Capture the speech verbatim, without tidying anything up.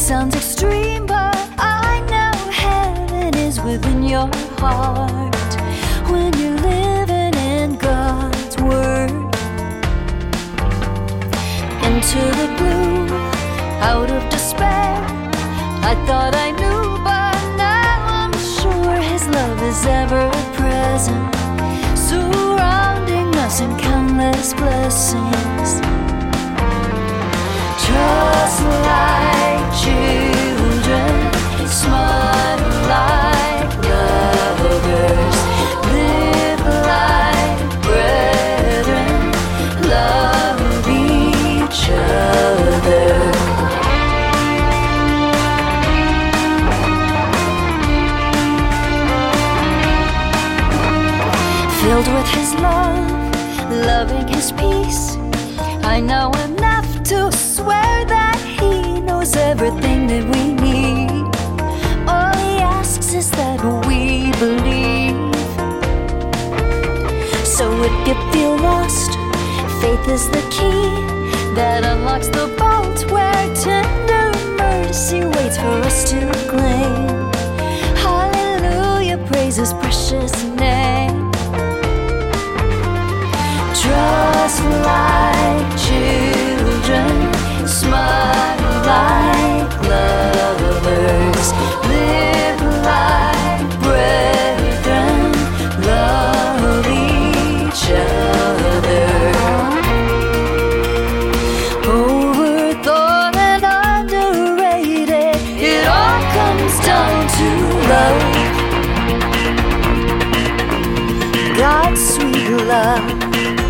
sounds extreme, but I know heaven is within your heart when you're living in God's word. Into the blue, out of despair, I thought I knew, but now I'm sure His love is ever present, surrounding us in countless blessings. Just like children, smile like lovers, live like brethren, love each other. Filled with His love, loving His peace, I know enough to swear that He knows everything that we need. All He asks is that we believe. So if you feel lost, faith is the key that unlocks the vault where tender mercy waits for us to claim. Hallelujah, praise His precious name. Just like children, smile like lovers, live like brethren, love each other. Overthought and underrated, it all comes down to love, God's sweet love.